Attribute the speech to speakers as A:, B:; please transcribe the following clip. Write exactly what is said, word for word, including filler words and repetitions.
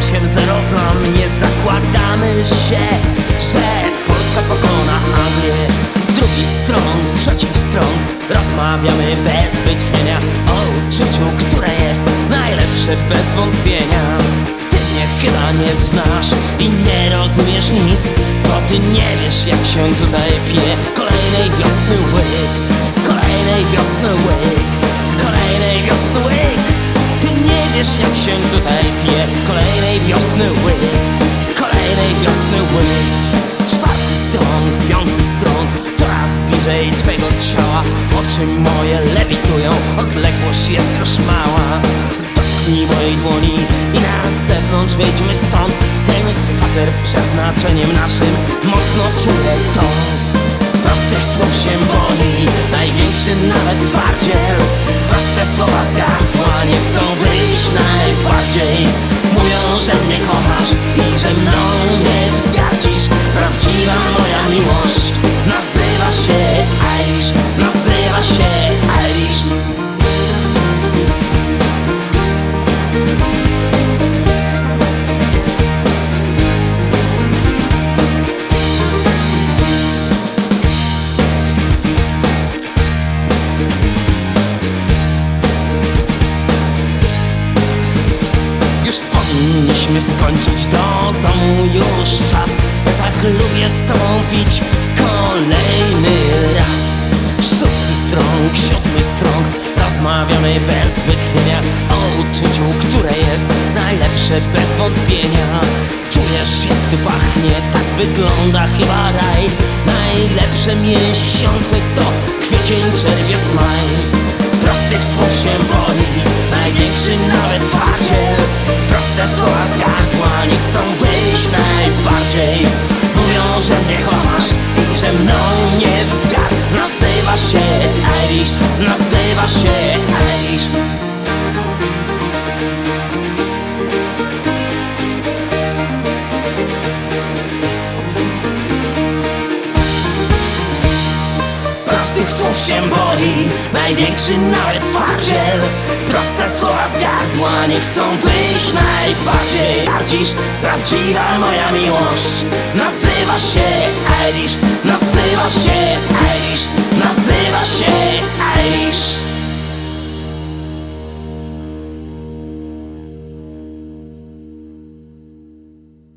A: osiem zero plan. Nie zakładamy się, że Polska pokona Anglię. Drugi stron, trzeci stron, rozmawiamy bez wytchnienia o uczuciu, które jest najlepsze bez wątpienia. Ty mnie chyba nie znasz i nie rozumiesz nic, bo ty nie wiesz, jak się tutaj pije kolejnej wiosny łyk, kolejnej wiosny łyk, kolejnej wiosny łyk. Ty nie wiesz, jak się tutaj pije kolejnej wiosny łyk, kolejnej wiosny łyk. Czwarty strąg, piąty strąg, coraz bliżej twego ciała. Oczy moje lewitują, odległość jest już mała. Dotknij mojej dłoni i na zewnątrz wyjdźmy stąd. Ten spacer przeznaczeniem naszym mocno czuję to. Prostych słów się boi, największy nawet twardziel. Proste słowa z gardła nie chcą wyjść najbardziej. Mówią, że mnie kochasz i że mną nie wzgardzisz. Prawdziwa moja miłość nazywa się Irish, nazywa się Irish. Powinniśmy skończyć do domu już czas. Ja tak lubię z tobą pić kolejny raz. Szósty strąg, siódmy strąg, rozmawiamy bez wytchnienia o uczuciu, które jest najlepsze bez wątpienia. Czujesz, jak tu pachnie, tak wygląda chyba raj. Najlepsze miesiące to kwiecień, czerwiec, maj. Prostych słów się boi, największy nawet twardziel. Proste słowa z gardła nie chcą wyjść najbardziej. Mówią, że mnie kochasz i że mną nie wzgard. Nazywa się Irish, nazywa się Irish. Prostych słów się boi, największy nawet twardziel. Proste słowa z gardła nie chcą wyjść najbardziej. Gardzisz, prawdziwa moja miłość nazywa się Irish, nazywa się Irish, nazywa się